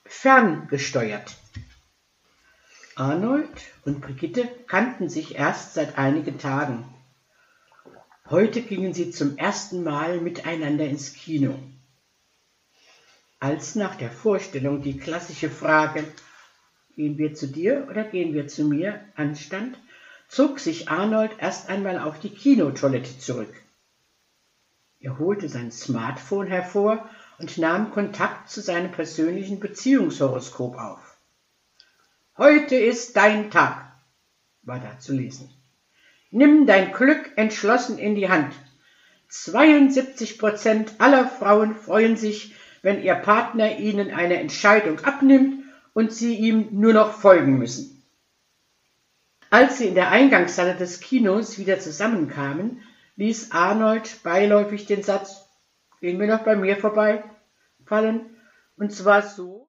Ferngesteuert. Arnold und Brigitte kannten sich erst seit einigen Tagen. Heute gingen sie zum ersten Mal miteinander ins Kino. Als nach der Vorstellung die klassische Frage »Gehen wir zu dir oder gehen wir zu mir?« anstand, zog sich Arnold erst einmal auf die Kinotoilette zurück. Er holte sein Smartphone hervor und nahm Kontakt zu seinem persönlichen Beziehungshoroskop auf. »Heute ist dein Tag«, war da zu lesen. »Nimm dein Glück entschlossen in die Hand. 72% aller Frauen freuen sich, wenn ihr Partner ihnen eine Entscheidung abnimmt und sie ihm nur noch folgen müssen.« Als sie in der Eingangshalle des Kinos wieder zusammenkamen, ließ Arnold beiläufig den Satz »Gehen wir noch bei mir vorbei« fallen, und zwar so,